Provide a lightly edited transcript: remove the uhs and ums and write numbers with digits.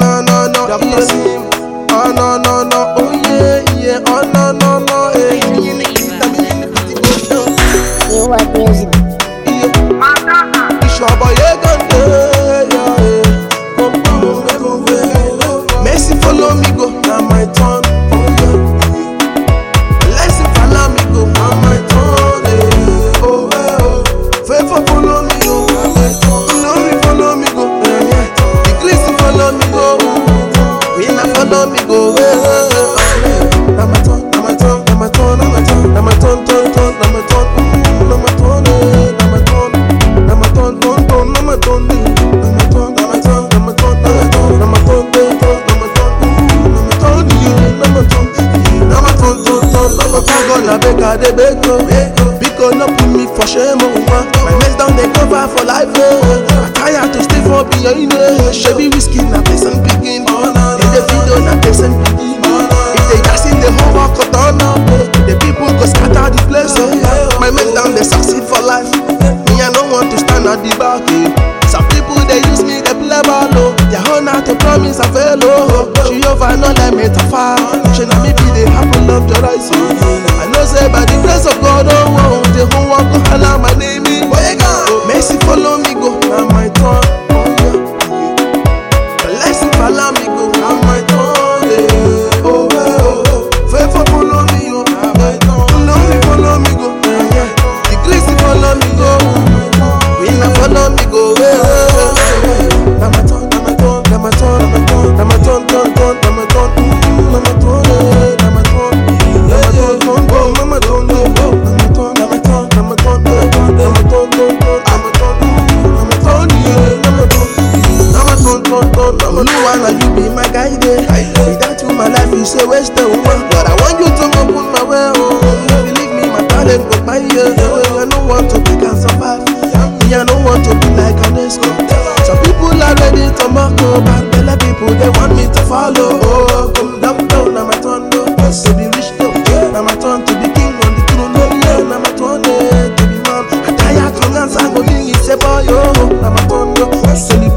no, no, yeah. Oh, no, no, no, oh, yeah, yeah. Oh, no, no, no, eh. You want music? It's your boy, Messi follow me go, now my turn. Oh yeah. Blessing follow me go, now my turn. Oh oh. Favor follow me go, now my turn. Glory follow me go, yeah. The grace follow me go. Winner follow me go. Now my turn, now my turn, now my turn, now my turn, now my turn, turn, now my turn, now my turn, now my turn, now my turn, now my turn, now my turn. Because no put me for shame, my mess down they cover for life. I tired to stay for behind. Chevy whiskey na person picking. In the video na person picking. If they gas in the whole walk on up, the people go scatter the place. My mess down they succeed for life. Me I don't want to stand at the back. Some people they use me they play ball. They honor to promise I fail. She over no let me to fall. She na me be the apple of your eyes. I know say by the grace of God, oh, the whole world go holler my name in. Messi follow me go, now my turn. Blessing follow me go, now my turn. Oh, oh, favor follow me go, now my turn. Glory follow me go, the grace follow me go. Winner follow me go. Now my turn, now my turn, now my turn, now my turn, now my turn, now my turn, now my turn, now my turn. Oluwana, you be my guide. Without you, my life is a waste of one. But I want you to open my way. Believe me, my talent go by you. I don't want to be and survive. Me, I don't want to be like an escort. Some people are ready to mock up, but the people they want me to follow. Oh, come down, down, now my turn to be rich, though. Now my turn to be king on the throne. Now my turn to be man. I tired to answer, but me is a boy. Oh, now my turn to